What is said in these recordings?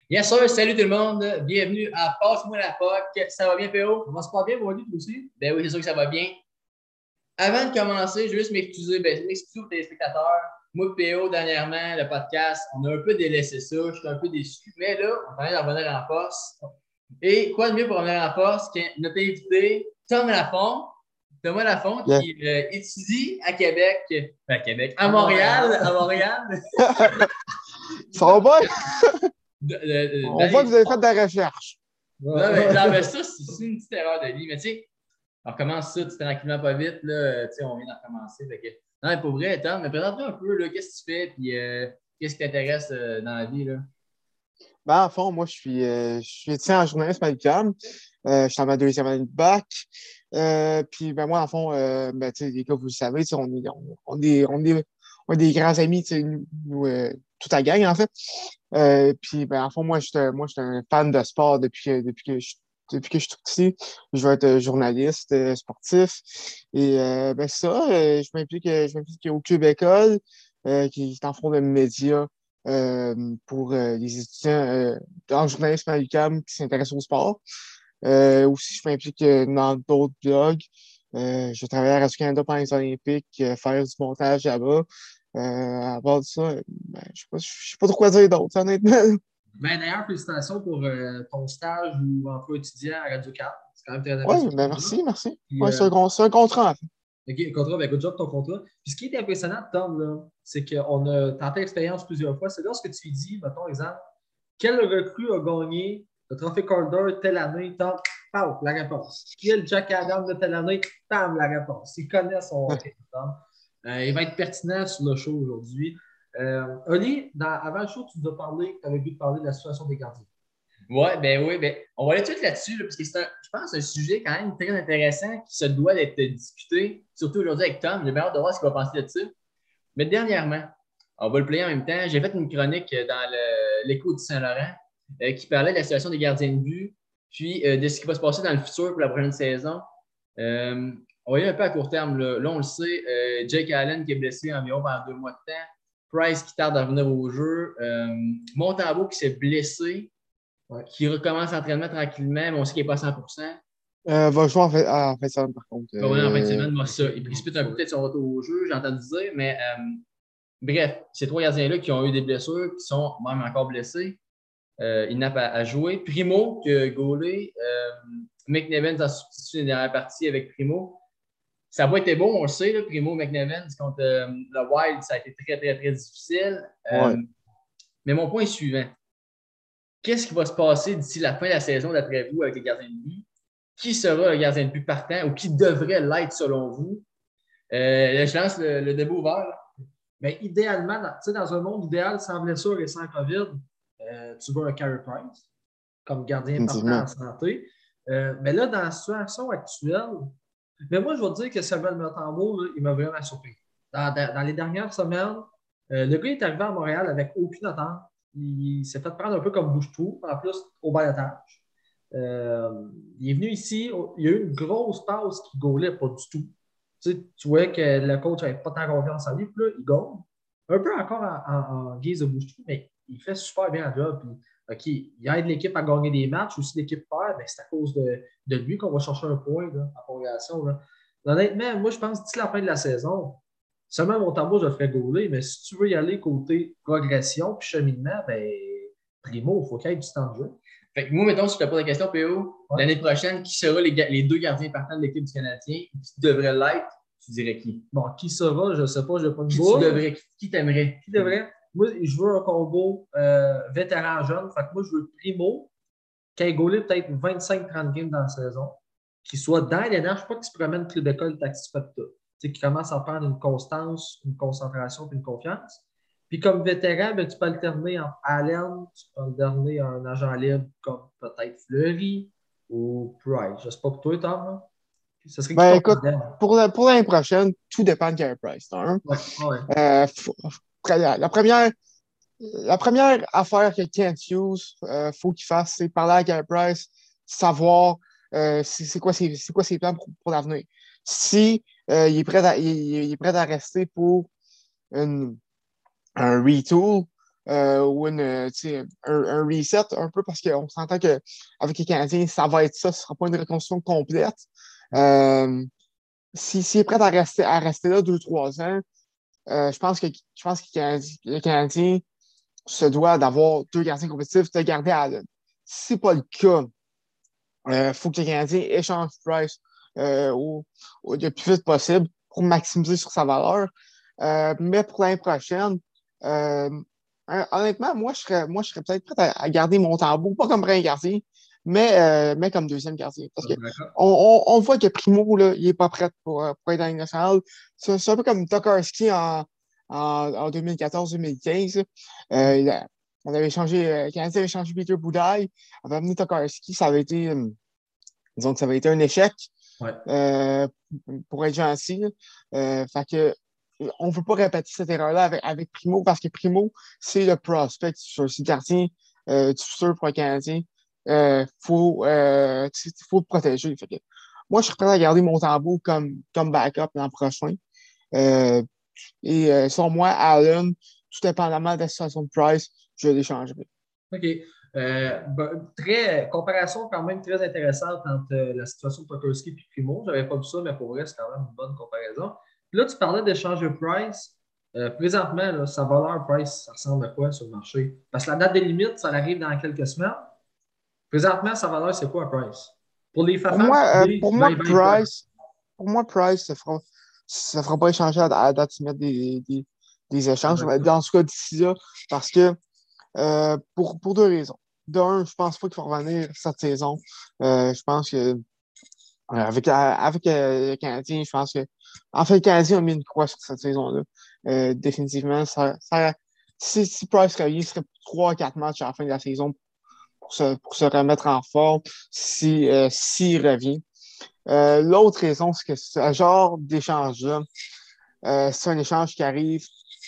Yes, sir, salut tout le monde. Bienvenue à Passe-moi la POC. Ça va bien, PO? Ça va super bien, Wally, toi aussi? Ben oui, c'est sûr que ça va bien. Avant de commencer, je veux juste m'excuser aux téléspectateurs. Moi, PO, dernièrement, le podcast, on a un peu délaissé ça. Je suis un peu déçu. Mais là, on va de revenir en force. Et quoi de mieux pour revenir en force que notre invité, Thomas Lafont, Yeah. qui étudie à Québec, à Montréal, Ça va bien? dans On voit les que vous avez fait de la recherche. Non, mais ça, c'est une petite erreur de vie. Mais tu sais, on recommence ça tranquillement, pas vite. Là, tu sais, on vient d'en recommencer. Fait que... Non, mais pour vrai, Tom, mais présente-toi un peu, là, qu'est-ce que tu fais, puis qu'est-ce qui t'intéresse dans la vie, là? Ben, en fond, moi, je suis étudiant en journalisme à l'UQAM. Je suis en ma deuxième année de bac. Puis, ben, moi, en fond, ben, tu sais, les gars, vous le savez, tu sais, on est des grands amis, tu sais, toute la gang, en fait. Puis, ben, en fond, moi, je suis un fan de sport depuis que je suis tout petit. Je veux être journaliste sportif. Et ben, je m'implique au Club École, qui est en fond de médias pour les étudiants en journalisme à l'UQAM qui s'intéressent au sport. Aussi, je m'implique dans d'autres blogs. Je travaille à Radio-Canada pendant les Olympiques, faire du montage là-bas. À part de ça, ben, je sais pas trop quoi dire d'autre, honnêtement. Ben, d'ailleurs, félicitations pour ton stage ou emploi étudiant à Radio-Can. C'est quand même très Oui, impressionnant. ben merci. Puis, Ouais, c'est un contrat, en fait. OK, contrat, ben, good job ton contrat. Puis, ce qui est impressionnant, Tom, là, c'est qu'on a tenté l'expérience plusieurs fois. C'est lorsque tu lui dis, mettons, exemple, quel recrue a gagné le trophée Calder telle année, Tom, paf, la réponse. Quel Jack Adams de telle année, pam, la réponse. Il connaît son hockey, Tom. Il va être pertinent sur le show aujourd'hui. Oli, avant le show, tu nous as parlé, tu avais vu parler de la situation des gardiens. Ouais, ben oui, ben, on va aller tout de suite là-dessus, là, parce que je pense, un sujet quand même très intéressant qui se doit d'être discuté, surtout aujourd'hui avec Tom. J'ai bien hâte de voir ce qu'il va penser là-dessus. Mais dernièrement, on va le player en même temps, j'ai fait une chronique dans l'Écho du Saint-Laurent qui parlait de la situation des gardiens de but, puis de ce qui va se passer dans le futur pour la prochaine saison. On va y aller un peu à court terme. Là on le sait, Jake Allen qui est blessé environ pendant 2 mois de temps, Price qui tarde à revenir au jeu, Montembeault qui s'est blessé, qui recommence l'entraînement tranquillement, mais on sait qu'il n'est pas à 100%. Va jouer en fin de semaine, par contre. Il va revenir en fin de semaine, moi, ça. Il précipite un peu peut-être son retour au jeu, j'ai entendu dire, mais bref, ces trois gardiens-là qui ont eu des blessures, qui sont même encore blessés, ils n'ont pas à jouer. Primo, qui a gaulé, McNevin a substitué les dernières parties avec Primo. Ça n'a pas été bon, on le sait, là, Primo, McNevin, contre le Wild, ça a été très, très, très difficile. Ouais. Mais mon point est suivant. Qu'est-ce qui va se passer d'ici la fin de la saison, d'après vous, avec les gardiens de but? Qui sera le gardien de but partant ou qui devrait l'être selon vous? Je lance le débat ouvert. Mais idéalement, dans un monde idéal, sans blessure et sans COVID, tu veux un Carey Price comme gardien partant en santé. Mais là, dans la situation actuelle, mais moi, je vais te dire que Samuel Montembeault, il m'a vraiment surpris. Dans les dernières semaines, le gars est arrivé à Montréal avec aucune attente. Il s'est fait prendre un peu comme bouche-trou, en plus au balotage. Il est venu ici, il y a eu une grosse passe qui ne gaulait pas du tout. Tu vois que le coach n'avait pas tant confiance en lui, puis là, il gaule. Un peu encore en guise de bouche-trou, mais il fait super bien le job. Puis, OK, il aide l'équipe à gagner des matchs, ou si l'équipe perd, ben, c'est à cause de lui qu'on va chercher un point là, en prolongation. Là. Honnêtement, moi, je pense que d'ici la fin de la saison, seulement mon tambour, je le ferai gauler, mais si tu veux y aller côté progression puis cheminement, ben, primo, il faut qu'il y ait du temps de jeu. Fait que moi, mettons, si je te pose la question, PO, l'année prochaine, qui sera les deux gardiens partants de l'équipe du Canadien? Qui devrait l'être? Tu dirais qui? Bon, qui sera, je ne sais pas, je n'ai pas de boule. Qui t'aimerait? Qui devrait? Moi, je veux un combo vétéran-jeune. Fait que moi, je veux Primo, qui ait gaulé peut-être 25-30 games dans la saison, qui soit dans les nerfs, pas qu'il se promène club d'école tactique tout. Qui commence à prendre une constance, une concentration et une confiance. Puis comme vétéran, ben, tu peux alterner en Allen, tu peux alterner un agent libre comme peut-être Fleury ou Price. Je ne sais pas pour toi, Tom. Ça serait ben, écoute, pour l'année prochaine, tout dépend de Carey Price. La première affaire que Kent Hughes faut qu'il fasse, c'est parler à Carey Price, savoir c'est quoi ses plans pour l'avenir. Si il est prêt à rester pour un retool, ou un reset un peu parce qu'on s'entend qu'avec les Canadiens, ça va être ça, ce ne sera pas une reconstruction complète. S'il est prêt à rester là 2-3 ans, je pense que le Canadien se doit d'avoir 2 gardiens compétitifs, de garder Allen. Si ce n'est pas le cas, il faut que le Canadien échange Price le plus vite possible pour maximiser sur sa valeur. Mais pour l'année prochaine, euh, honnêtement, moi, je serais peut-être prêt à garder Montembeault, pas comme premier gardien, mais comme deuxième gardien. Parce qu'on voit que Primo, là, il n'est pas prêt pour être dans la Ligue nationale. C'est un peu comme Tokarski en 2014-2015. On avait changé, le Canadien avait changé Peter Boudaille, avait amené Tokarski, disons que ça avait été un échec. Ouais. Pour être gentil. Fait que on ne veut pas répéter cette erreur-là avec Primo parce que Primo, c'est le prospect sur le gardien du futur pour un Canadien. Faut le protéger. Fait que, moi, je suis prêt à garder Montembeault comme backup l'an prochain. Sur moi, Allen, tout dépendamment de la situation de Price, je l'échangerai. OK. Comparaison quand même très intéressante entre la situation de Tokarski et Primo. Je n'avais pas vu ça, mais pour vrai, c'est quand même une bonne comparaison. Puis là, tu parlais d'échange de Price. Présentement, là, sa valeur Price, ça ressemble à quoi sur le marché? Parce que la date des limites, ça arrive dans quelques semaines. Présentement, sa valeur, c'est quoi Price? Pour les fans, pour moi, Price, ça fera pas échanger à la date de mettre des échanges. Dans ce cas d'ici là, parce que pour 2 raisons. D'un, je pense pas qu'il faut revenir cette saison. Je pense que avec le Canadien, je pense que. En fait, le Canadien a mis une croix sur cette saison-là. Définitivement, si Price revient, il serait 3-4 matchs à la fin de la saison pour se remettre en forme s'il revient. L'autre raison, c'est que ce genre d'échange-là, c'est un échange qui arrive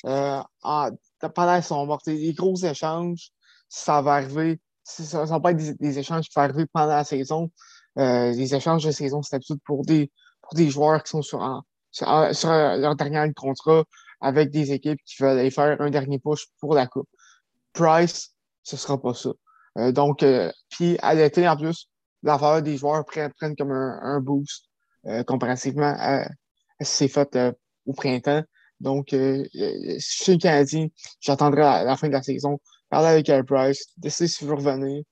pendant la saison morte. Les gros échanges, ça va arriver. Ça ne va pas être des échanges qui vont arriver pendant la saison. Les échanges de saison, c'est d'habitude pour des joueurs qui sont sur leur dernier année de contrat avec des équipes qui veulent aller faire un dernier push pour la Coupe. Price, ce ne sera pas ça. Puis à l'été, en plus, la valeur des joueurs prennent comme un boost comparativement à ce qui s'est fait au printemps. Donc, si je suis le Canadien, j'attendrai la fin de la saison, parler avec Carey Price, décider s'il veut revenir,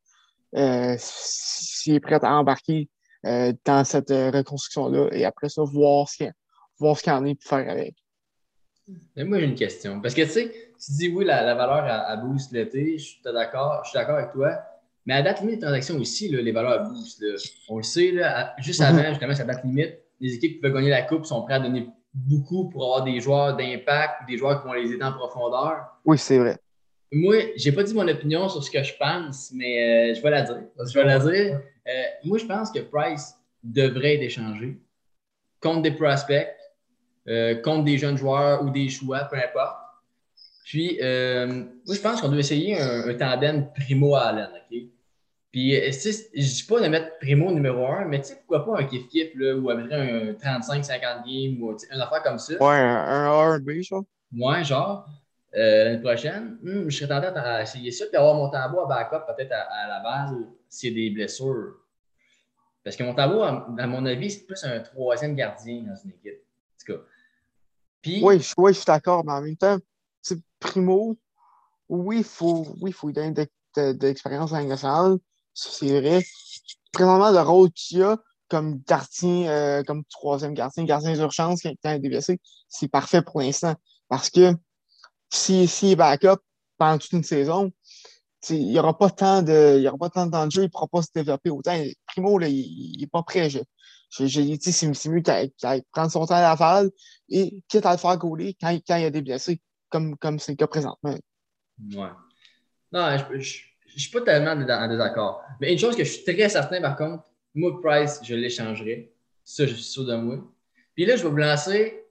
s'il est prêt à embarquer dans cette reconstruction-là, et après ça, voir ce qu'il y en est pour faire avec. Mais moi, j'ai une question. Parce que, tu sais, tu dis oui, la valeur à boost l'été, je suis d'accord avec toi. Mais à date limite des transactions aussi, là, les valeurs à boost, là, on le sait, là, juste avant, justement, cette date limite, les équipes qui veulent gagner la Coupe sont prêtes à donner beaucoup pour avoir des joueurs d'impact, des joueurs qui vont les aider en profondeur. Oui, c'est vrai. Moi, j'ai pas dit mon opinion sur ce que je pense, mais je vais la dire. Moi, je pense que Price devrait être échangé contre des prospects, contre des jeunes joueurs ou des choix, peu importe. Puis, moi, je pense qu'on doit essayer un tandem Primo-Allen, OK? Puis, je dis pas de mettre Primo numéro 1, mais tu sais, pourquoi pas un kiff-kiff, là, ou avec un 35-50 games, ou une affaire comme ça. Ouais, un R&B, ça. Ouais, genre, l'année prochaine, je serais tenté à essayer ça, puis avoir mon tambour à backup peut-être à Laval s'il y a des blessures. Parce que mon tambour, à mon avis, c'est plus un troisième gardien dans une équipe. En tout cas. Puis, oui, je suis d'accord, mais en même temps, Primo, oui, il faut lui donner de l'expérience dans la nationale, c'est vrai. Présentement, le rôle qu'il a comme gardien, comme troisième gardien d'urgence quand il est blessé, c'est parfait pour l'instant. Parce que s'il est backup pendant toute une saison, il n'y aura pas tant de temps de jeu, il ne pourra pas se développer autant. Primo, là, il n'est pas prêt. J'ai dit, c'est mieux qu'il prenne son temps à Laval et quitte à le faire gauler quand il y a des blessés, comme c'est le cas présentement. ouais. Non, je ne suis pas tellement en désaccord. Mais une chose que je suis très certain, par contre, moi, Price, je l'échangerai. Ça, je suis sûr de moi. Puis là, je vais vous lancer.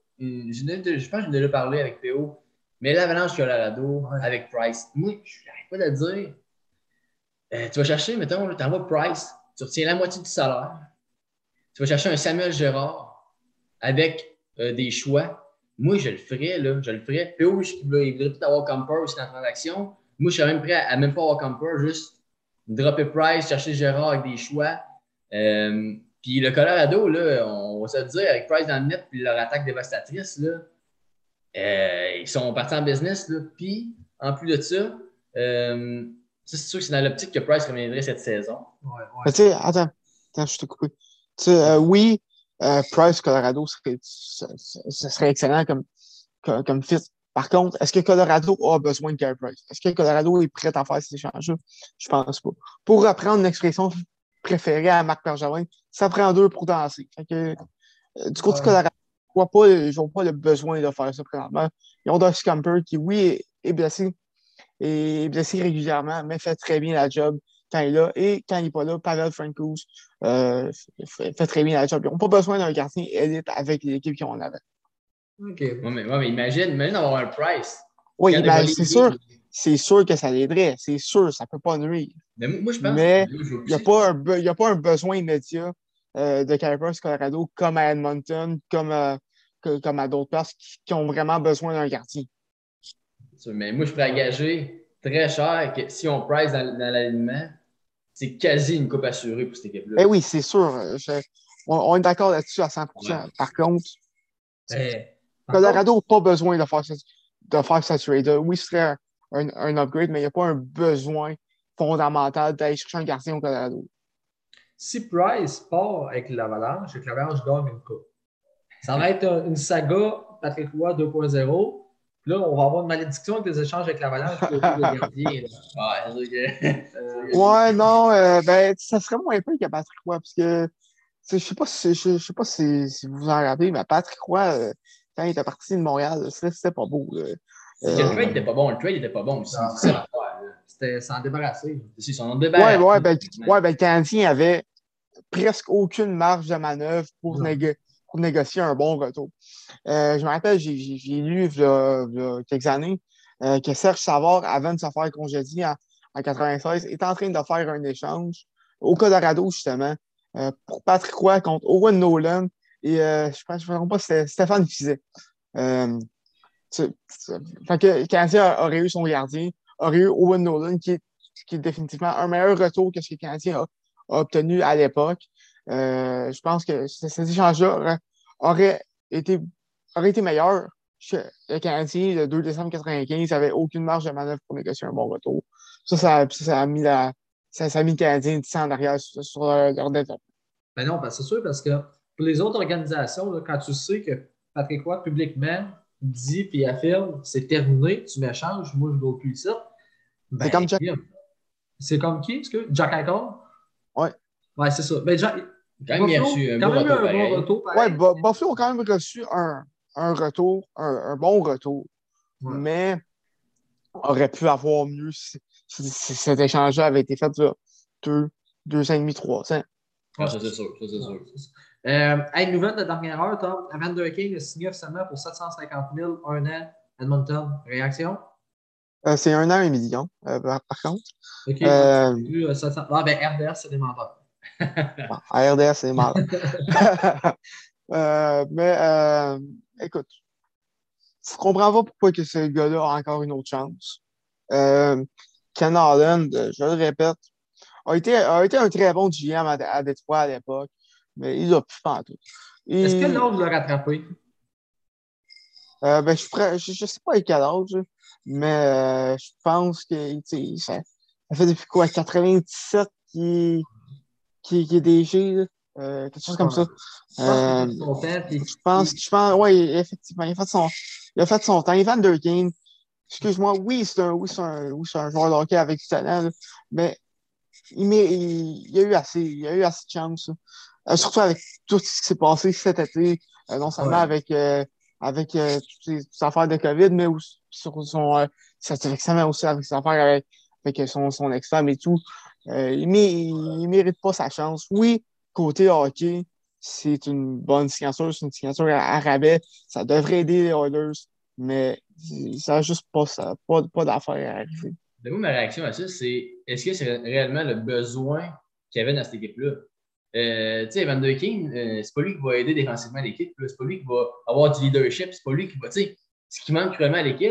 Je pense que j'ai déjà parlé avec Théo. Mais l'Avalanche Colorado avec Price. Moi, je n'arrête pas de le dire. Tu vas chercher, mettons, tu envoies Price. Tu retiens la moitié du salaire. Tu vas chercher un Samuel Girard avec des choix. Moi, je le ferais, là. Je le ferais. Théo, il voudrait peut-être avoir Comper aussi dans la transaction. Moi, je serais même prêt à même pas avoir Camper, juste dropper Price, chercher Gérard avec des choix. Puis le Colorado, là, on va se le dire, avec Price dans le net puis leur attaque dévastatrice, là, ils sont partis en business. Là. Puis, en plus de ça, c'est sûr que c'est dans l'optique que Price reviendrait cette saison. Ouais. Tu sais, attends, je t'ai coupé. Tu sais, oui, Price, Colorado, ce serait excellent comme fit. Par contre, est-ce que Colorado a besoin de Carey Price? Est-ce que Colorado est prêt à faire ces échanges-là? Je pense pas. Pour reprendre une expression préférée à Marc Bergevin, ça prend deux pour danser. Fait que, du côté de Colorado, je vois pas le besoin de faire ça présentement. Ils ont Dusty Camper qui, oui, est blessé régulièrement, mais fait très bien la job quand il est là. Et quand il n'est pas là, Pavel Francouz fait très bien la job. Ils n'ont pas besoin d'un gardien élite avec l'équipe qu'ils ont en avant. OK. Mais imagine avoir un Price. Oui, ben, c'est sûr que ça l'aiderait. C'est sûr, ça ne peut pas nuire. Mais moi, je pense mais il n'y a pas un besoin immédiat de Carey Price Colorado comme à Edmonton, comme à d'autres places qui ont vraiment besoin d'un gardien. Mais moi, je pourrais engager très cher que si on Price dans l'alignement, c'est quasi une coupe assurée pour cette équipe-là. Eh oui, c'est sûr. On est d'accord là-dessus à 100%. Ouais. Par contre, Colorado n'a pas besoin de faire ça trade. Oui, ce serait un upgrade, mais il n'y a pas un besoin fondamental d'aller chercher un gardien au Colorado. Si Price part avec l'Avalanche et que l'Avalanche gagne une coupe, ça va être une saga Patrick Roy 2.0. Puis là, on va avoir une malédiction avec des échanges avec l'Avalanche côté des gardiens. Ouais, non, ben, ça serait moins peu que Patrick Roy, parce que je sais pas si vous en rappelez, mais Patrick Roy, quand il était parti de Montréal, c'était pas beau. C'est que le trade n'était pas bon. Le trade n'était pas bon aussi. C'est ça l'affaire. C'était s'en débarrasser. C'est son débarrasser. Le Canadien avait presque aucune marge de manœuvre pour négocier un bon retour. Je me rappelle, j'ai lu il y a quelques années que Serge Savard, avant de se faire congédier en 96, est en train de faire un échange au Colorado, justement, pour Patrick Roy contre Owen Nolan et je ne me trompe pas, c'était Stéphane Fiset. Fait que le Canadien aurait eu son gardien, aurait eu Owen Nolan, qui est définitivement un meilleur retour que ce que le Canadien a obtenu à l'époque. Je pense que cet échange-là aurait été meilleur. Le Canadien, le 2 décembre 1995, n'avait aucune marge de manœuvre pour négocier un bon retour. Ça a mis le Canadien 10 ans en arrière sur leur développement. Ben non, c'est sûr, parce que pour les autres organisations, là, quand tu sais que Patrick Roy, publiquement, dit et affirme, c'est terminé, tu m'échanges, moi, je ne veux plus ça. Ben, c'est comme Jack. C'est comme qui? Est-ce que Jack Eichel? Ouais. Ouais, c'est ça. Ben, Jack, quand même eu un bon retour. Ouais, Buffalo a quand même reçu un retour, un bon retour. Ouais. Mais aurait pu avoir mieux si cet échange-là avait été fait là, 2 ans et demi, 3 ans. Ah, ça, c'est sûr. Une nouvelle de dernière heure, Tom. Evander Kane a signé officiellement pour 750 000, 1 an, Edmonton. Réaction? C'est 1 an et 1 million, par contre. OK. RDS, c'est des menteurs. RDS, c'est des menteurs. Écoute, je comprends pas pourquoi que ce gars-là a encore une autre chance. Ken Holland, je le répète, a été un très bon GM à Détroit à l'époque, mais il a plus pas tout. Est-ce que l'autre l'a rattrapé? Je sais pas à quel âge, mais je pense que ça fait depuis quoi, 97 qui est DG, quelque chose comme ça. Je pense, oui, effectivement, il a fait son temps. Evander Kane, excuse-moi, oui, c'est un joueur de hockey avec du talent, là, mais il y a eu assez de chance. Surtout avec tout ce qui s'est passé cet été, non seulement avec toutes ces affaires de COVID, mais aussi sur son mais aussi avec ses affaires avec son ex-femme et tout. Il mérite pas sa chance. Oui, côté hockey, c'est une bonne signature, c'est une signature à rabais. Ça devrait aider les Oilers, mais ça n'a juste pas d'affaire à arriver. De moi, ma réaction à ça, c'est est-ce que c'est réellement le besoin qu'il y avait dans cette équipe-là? Tu sais, Evander Kane, c'est pas lui qui va aider défensivement l'équipe, c'est pas lui qui va avoir du leadership, c'est pas lui qui va, tu sais, ce qui manque cruellement à l'équipe,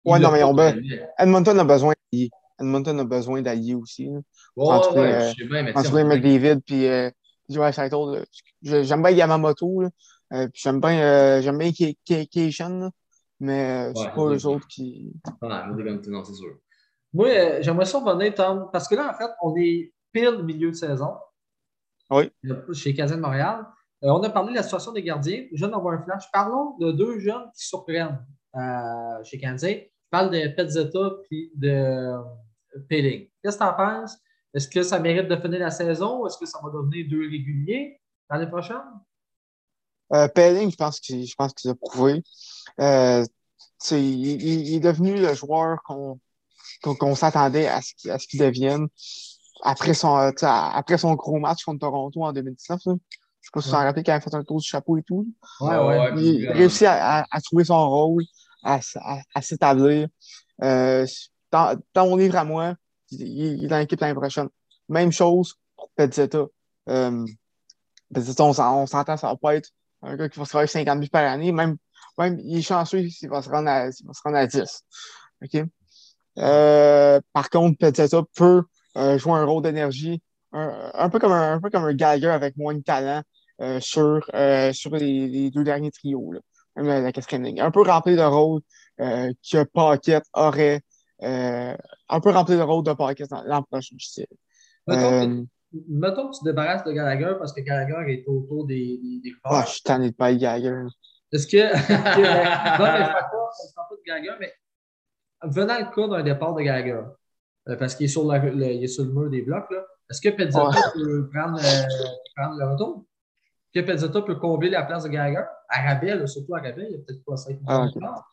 Ouais, Il non, l'a mais pas. Edmonton a besoin d'alliés. Edmonton a besoin d'alliés aussi. Là. Ouais, je sais bien, mais tu sais, on Entourer dirait que. McDavid puis Joel Saito. J'aime bien Yamamoto. Là. Puis j'aime bien Keishan, là. Mais Ouais, c'est c'est pas sûr. eux autres qui. Ouais, moi, t'es comme non, c'est sûr. Moi, j'aimerais ça revenir, Tom, parce que là, en fait, on est pile milieu de saison Oui. chez Canadien de Montréal. On a parlé de la situation des gardiens. Je viens d'avoir un flash. Parlons de deux jeunes qui surprennent chez Canadien. Je parle de Pezzetta et de Pelling. Qu'est-ce que tu en penses? Est-ce que ça mérite de finir la saison ou est-ce que ça va devenir deux réguliers l'année prochaine? Pelling, je pense qu'il a prouvé. Euh, il est devenu le joueur qu'on s'attendait à ce qu'il devienne après son gros match contre Toronto en 2019. Là. Je ne sais pas si vous Ouais, vous en rappelez quand il a fait un tour du chapeau et tout. ouais. Ouais, Ouais. ouais, puis Il vraiment. réussit à trouver son rôle, à s'établir. Euh, dans mon livre à moi, il est dans l'équipe l'année prochaine. Même chose pour Pezzetta. Euh, Pezzetta, on s'entend, ça va pas être un gars qui va se faire 50 buts par année. Même il est chanceux s'il va se rendre à 10. OK? Par contre, Pezzetta peut jouer un rôle d'énergie, un peu comme un Gallagher avec moins de talent sur les deux derniers trios, là. Même la quatrième ligne. Un peu remplir le rôle que Paquette aurait. Un peu remplir le rôle de Paquette l'an prochain, je dirais. Mettons que, Euh, mettons que tu te débarrasses de Gallagher parce que Gallagher est autour des je joueurs. suis tanné de pas Gallagher. Est-ce que. Non, mais je parle pas de Gallagher, mais venant le cas d'un départ de Gallagher, parce qu'il est il est sur le mur des blocs, là, est-ce que Ouais. Pezzetta peut prendre le retour? Est-ce que Pezzetta peut combler la place de Gallagher? À rabais, là, surtout à rabais, il y a peut-être pas 5 millions Ah, de ok. dollars.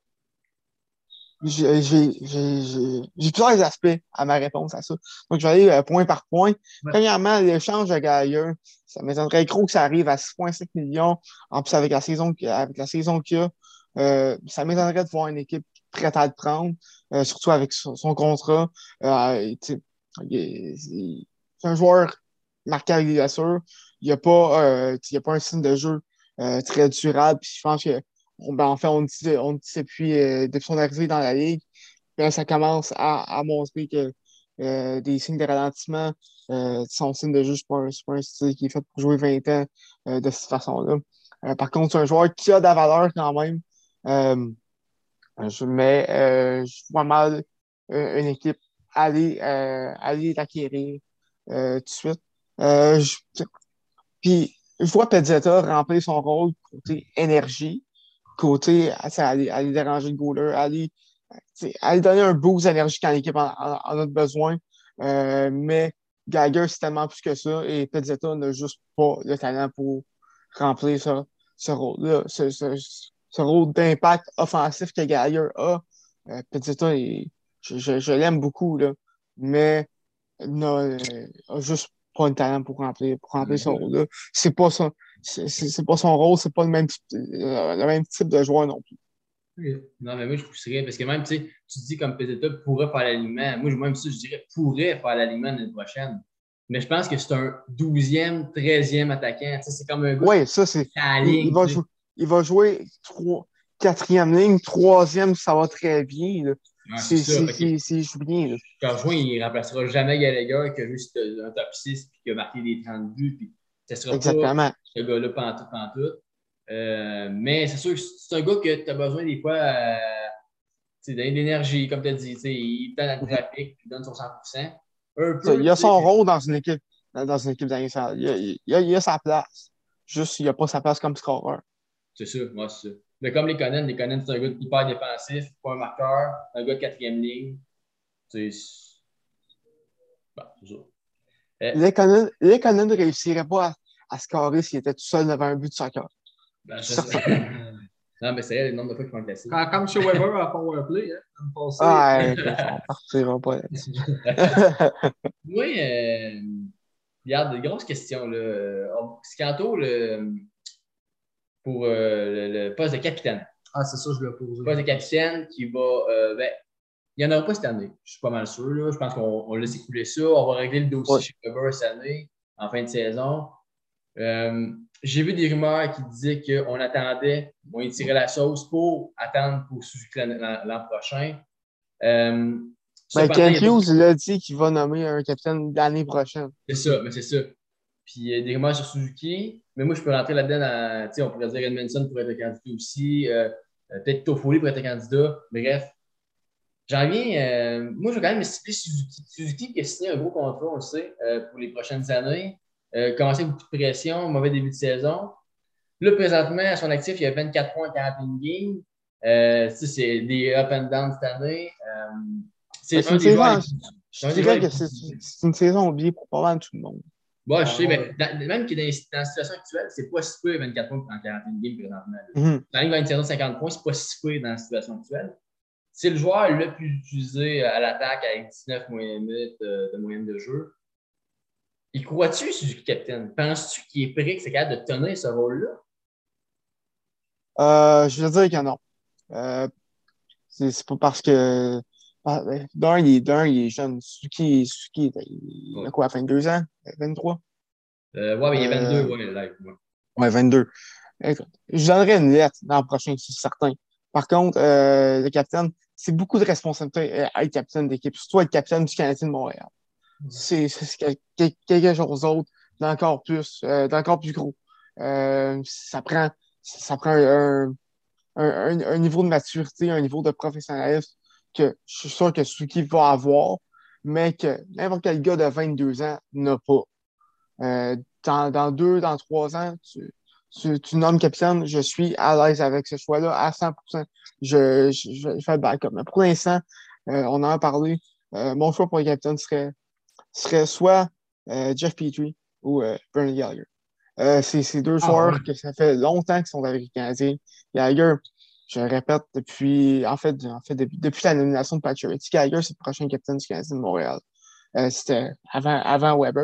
J'ai plusieurs aspects à ma réponse à ça. Donc, je vais aller point par point. Ouais. Premièrement, l'échange de Gallagher, ça m'étonnerait gros que ça arrive à 6,5 millions. En plus, avec la saison qu'il y a, ça m'étonnerait de voir une équipe prête à le prendre, surtout avec son contrat. Tu sais, c'est un joueur marqué avec des blessures. Il n'y a pas un signe de jeu très durable. Puis je pense que en fait, on dit depuis son arrivée dans la Ligue, puis ça commence à montrer que des signes de ralentissement, son signe de jeu, c'est pas un style qui est fait pour jouer 20 ans de cette façon-là. Par contre, c'est un joueur qui a de la valeur quand même. Euh, je vois mal une équipe aller l'acquérir tout de suite. Euh, je- Puis, je vois Pezzetta remplir son rôle côté énergie, côté aller déranger le goaler, aller donner un boost d'énergie quand l'équipe en a besoin. Mais Geiger, c'est tellement plus que ça et Pezzetta n'a juste pas le talent pour remplir ce rôle-là, ce rôle d'impact offensif que Geiger a. Pezzetta, je l'aime beaucoup, là, mais a juste pas le talent pour remplir ce rôle-là. C'est pas ça. C'est pas son rôle, c'est pas le même type de joueur non plus. Ok. Non, mais moi, je pousserais parce que même, tu sais, tu te dis comme Pezzetta pourrait faire l'alignement. Moi, même ça, je dirais pourrait faire l'alignement l'année prochaine. Mais je pense que c'est un 12e, 13e attaquant. Tu sais, c'est comme un gars Oui, ça, c'est. qui est à la Il ligne, va tu sais. jouer, il va jouer quatrième ligne, troisième, ça va très bien, là. Ouais, c'est C'est ça. c'est- Fait que c'est- c'est- il joue bien, là. Bergevin, il ne remplacera jamais Gallagher qui a juste un top 6 puis qui a marqué des 30 buts. Puis ce ne sera pas Exactement. ce gars-là pantoute, pantoute. Mais c'est sûr que c'est un gars que tu as besoin des fois tu sais, donner de l'énergie, comme tu as dit. Tu sais, il donne le Mhm. trafic, il donne son 100%. Un Ça, peu, il a tu sais, son rôle dans une équipe d'Infernal. Il a sa place. Juste, il n'a pas sa place comme scoreur. c'est ça, moi, c'est ça. Mais comme les Conan, c'est un gars hyper défensif, pas un marqueur, un gars de quatrième ligne. Tu sais, bon, c'est ça. Les Canadiens ne réussiraient pas à scorer s'il était tout seul devant un but de soccer. Ben, Je suis je sais. certain. Non, mais c'est vrai, le nombre de fois qu'ils font classé. Comme chez Weber à Powerplay, hein, l'année passée. Ah, écoute, on partira pas là-dessus. Oui, regarde, des grosses questions. Là. Scanto, pour le poste de capitaine. Ah, c'est ça, je l'ai posé. Le poste de capitaine qui va. Ben, il n'y en aura pas cette année. Je suis pas mal sûr. Là. Je pense qu'on laisse écouler ça. On va régler le dossier Ouais. chez Weber cette année, en fin de saison. J'ai vu des rumeurs qui disaient on étirait la sauce pour attendre pour Suzuki l'an prochain. Cependant, Kent Hughes, il a dit qu'il va nommer un capitaine l'année prochaine. c'est ça, mais c'est ça. Puis il y a des rumeurs sur Suzuki, mais moi, je peux rentrer là-dedans. On pourrait dire Edmondson pourrait être candidat aussi. Peut-être Toffoli pourrait être candidat. Bref, j'en viens. Moi, je vais quand même citer Suzuki. Suzuki qui a signé un gros contrat, on le sait, pour les prochaines années. Commencé avec beaucoup de pression, mauvais début de saison. Là, présentement, à son actif, il y a 24 points en 41 games. C'est des up and down cette année. C'est un des joueurs. Je dirais que c'est une saison oubliée pour pas mal tout le monde. Bon, je sais, mais même que dans la situation actuelle, c'est pas si peu 24 points en 41 games présentement. Dans la ligne 21 50 points, c'est pas si peu dans la situation actuelle. C'est le joueur le plus utilisé à l'attaque avec 19 minutes de moyenne de jeu. Il croit-tu, Suzuki capitaine? Penses-tu qu'il est prêt, que c'est capable de tenir ce rôle-là? Je veux dire que non. C'est pas parce que. D'un, il est jeune. Suzuki, il a quoi, 22 ans? 23? Ouais, mais il est 22, ouais, live. Ouais, 22. Écoute, je donnerais une lettre l'an prochain, c'est certain. Par contre, le capitaine, c'est beaucoup de responsabilité à être capitaine d'équipe, surtout être capitaine du Canadien de Montréal. C'est quelque chose d'autre, d'encore plus gros. Ça prend un niveau de maturité, un niveau de professionnalisme que je suis sûr que Suzuki va avoir, mais que n'importe quel gars de 22 ans n'a pas. Dans 3 ans, tu nommes capitaine, je suis à l'aise avec ce choix-là à 100%. Je fais le backup. Mais pour l'instant, on en a parlé. Mon choix pour le capitaine serait soit Jeff Petrie ou Bernie Gallagher. C'est deux joueurs que ça fait longtemps qu'ils sont avec les Canadiens. Gallagher, je le répète, depuis la nomination de Pacioretty, Gallagher, c'est le prochain capitaine du Canadien de Montréal. C'était avant Weber.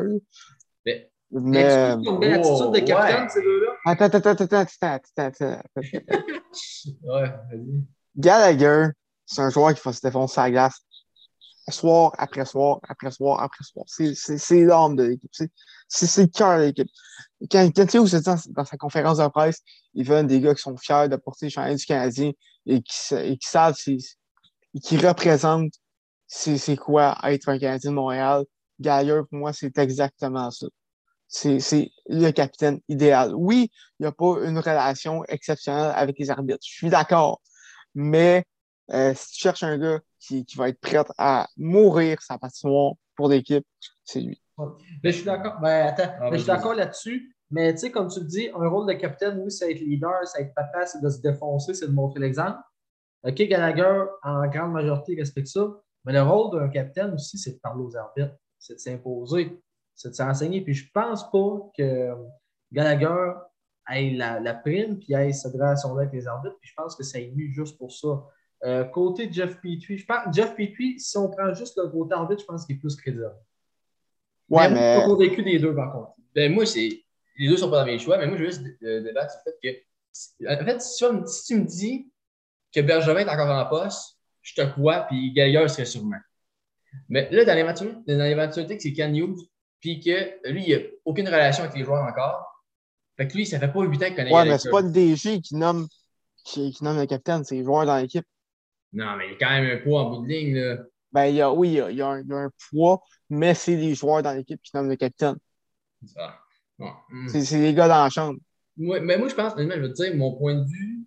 Mais tu trouves une belle attitude de capitaine, ces deux-là? Attends. Ouais, vas-y. Gallagher, c'est un joueur qui va se défoncer à la glace soir après soir après soir après soir. C'est l'âme de l'équipe. C'est le cœur de l'équipe. Quand Hughes se dit dans sa conférence de presse, il veut des gars qui sont fiers de porter le chandail du Canadien et qui savent et qui représentent c'est quoi être un Canadien de Montréal. Gallagher, pour moi, c'est exactement ça. C'est le capitaine idéal. Oui, il n'y a pas une relation exceptionnelle avec les arbitres. Je suis d'accord. Mais si tu cherches un gars qui va être prêt à mourir sa patinoire pour l'équipe, c'est lui. Mais je suis d'accord. Je suis d'accord là-dessus. Mais tu sais, comme tu le dis, un rôle de capitaine, oui, c'est être leader, c'est être papa, c'est de se défoncer, c'est de montrer l'exemple. OK, Gallagher, en grande majorité, respecte ça. Mais le rôle d'un capitaine aussi, c'est de parler aux arbitres, c'est de s'imposer, c'est de s'enseigner. Puis je pense pas que Gallagher ait la prime puis ait cette relation-là avec les arbitres. Puis je pense que ça est mis juste pour ça. Côté Jeff Petrie, je pense Jeff Petrie, si on prend juste le côté arbitre, je pense qu'il est plus crédible. Ouais, mais moi, je suis pas convaincu des deux, par contre. Moi, les deux sont pas dans mes choix, mais moi, je veux juste débattre sur le fait que, en fait, si tu me dis que Bergevin est encore en poste, je te crois, puis Gallagher serait sûrement. Mais là, dans l'éventualité que c'est Ken Hughes, puis que lui, il n'a aucune relation avec les joueurs encore. Fait que lui, ça fait pas 8 ans qu'il connaît Ouais, Gallagher. mais c'est pas le DG qui nomme le capitaine, c'est les joueurs dans l'équipe. Non, mais il y a quand même un poids en bout de ligne, là. Ben, il y a un poids, mais c'est les joueurs dans l'équipe qui nomment le capitaine. Ah, bon. C'est les gars dans la chambre. Mais moi, je pense, honnêtement, je veux te dire, mon point de vue,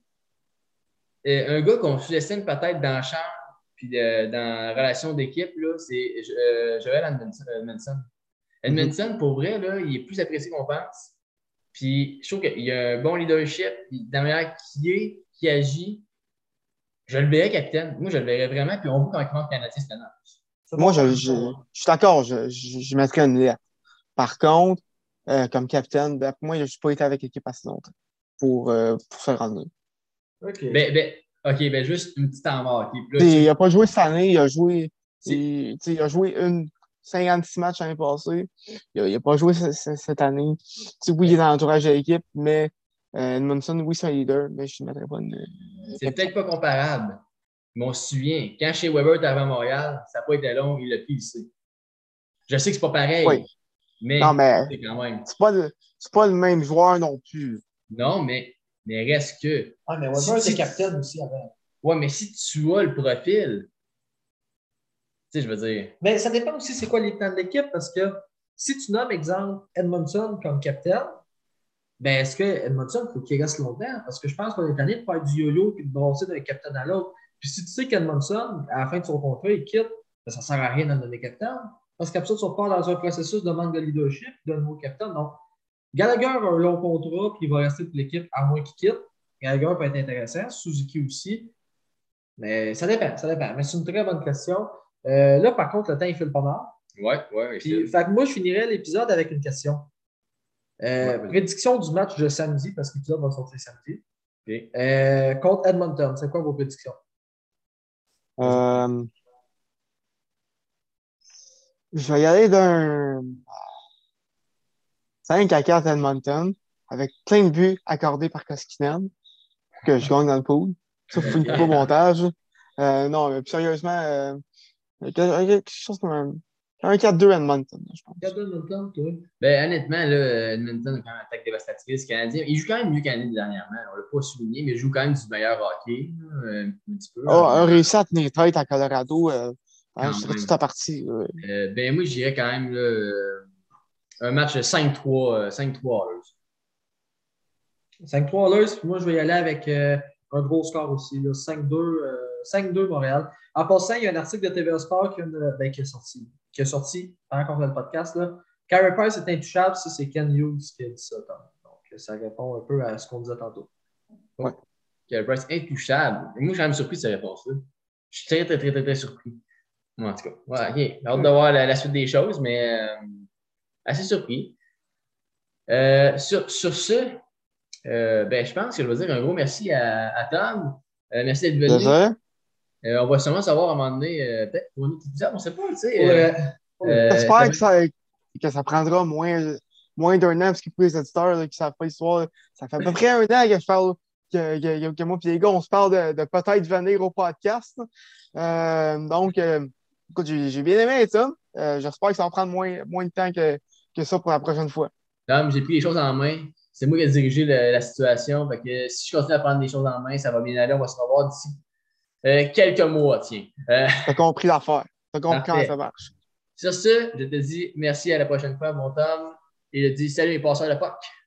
un gars qu'on sous-estime peut-être dans la chambre, puis dans la relation d'équipe, là, c'est Joel Edmondson. Edmondson, pour vrai, là, il est plus apprécié qu'on pense. Puis je trouve qu'il a un bon leadership, puis de la manière qui agit, je le verrais capitaine. Moi, je le verrais vraiment, puis on voit quand il manque Canadien cette année. Moi, je suis d'accord, je mettrais une lettre. Par contre, comme capitaine, ben, pour moi, je n'ai pas été avec l'équipe assez longtemps pour se rendre. OK. Juste une petite en mort. Il n'a pas joué cette année, il a joué 56 matchs l'année passée. Il n'a pas joué cette année. Oui, il est dans l'entourage de l'équipe, mais Edmondson, oui, c'est un leader, mais je ne mettrais pas une. C'est peut-être pas comparable, mais on se souvient, quand chez Weber était avant Montréal, ça n'a pas été long, il l'a pissé. Je sais que c'est pas pareil, Mais, Non, mais c'est quand même. c'est pas le même joueur non plus. Non, mais reste que. Ah, mais Weber était capitaine aussi avant. Ouais, mais si tu as le profil, tu sais, je veux dire. Mais ça dépend aussi c'est quoi les plans de l'équipe parce que si tu nommes, exemple, Edmondson comme capitaine, ben est-ce que Edmondson, il faut qu'il reste longtemps? Parce que je pense qu'on est tanné de faire du yo-yo et de brasser d'un capitaine à l'autre. Puis si tu sais qu'Edmondson, à la fin de son contrat, il quitte, ben, ça ne sert à rien d'en donner capitaine. Parce qu'après ça, tu repars dans un processus de manque de leadership, de nouveau capitaine. Donc, Gallagher a un long contrat, puis il va rester pour l'équipe à moins qu'il quitte. Gallagher peut être intéressant, Suzuki aussi. Mais ça dépend, ça dépend. Mais c'est une très bonne question. Là, par contre, le temps, il file pas mal. Ouais, Puis, fait que moi, je finirais l'épisode avec une question. Prédiction du match de samedi, parce que l'épisode va sortir samedi. Okay. Contre Edmonton, c'est quoi vos prédictions? Je vais y aller d'un 5-4 Edmonton avec plein de buts accordés par Koskinen que je gagne dans le pool. Ça, faut une coupe au montage. Non, mais plus sérieusement, quelque chose comme un 4-2 Edmonton, je pense. 4 Edmonton, toi? Ben, honnêtement, là, Edmonton a quand même une attaque dévastatrice. Canadien, il joue quand même mieux qu'année dernièrement. On ne l'a pas souligné, mais il joue quand même du meilleur hockey. Un petit peu. A réussi à tenir tête à Colorado. Je serais même. tout à partie. Ben, moi, je dirais quand même là, un match de 5-3 Oilers. 5-3 Oilers, puis moi, je vais y aller avec un gros score aussi. 5-2 Montréal. En passant, il y a un article de TVA Sport qui est sorti pendant qu'on fait le podcast. Là. Carey Price est intouchable, ça, c'est Ken Hughes qui a dit ça. Donc, ça répond un peu à ce qu'on disait tantôt. Ouais. Carey Price intouchable. Et moi, je suis quand même surpris de cette réponse-là. Je suis très, très, très, très, très surpris. En tout cas, ouais, OK. J'ai hâte de voir la suite des choses, mais assez surpris. Sur ce, ben, je pense que je vais dire un gros merci à Tom. Merci d'être venu. On va sûrement savoir à un moment donné, peut-être pour un autre épisode, on ne sait pas, tu sais. J'espère que ça prendra moins d'un an, parce que pour les éditeurs qui ne savent pas l'histoire, ça fait à peu près un an que je parle, que moi et les gars, on se parle de peut-être venir au podcast. Donc, écoute, j'ai bien aimé ça. J'espère que ça va prendre moins de temps que ça pour la prochaine fois. Tom, j'ai pris les choses en main. C'est moi qui ai dirigé la situation. Fait que si je continue à prendre des choses en main, ça va bien aller. On va se revoir d'ici quelques mois, tiens. T'as compris l'affaire. T'as compris comment ça marche. Sur ce, je te dis merci à la prochaine fois, mon Tom. Et je te dis salut les passeurs de POC.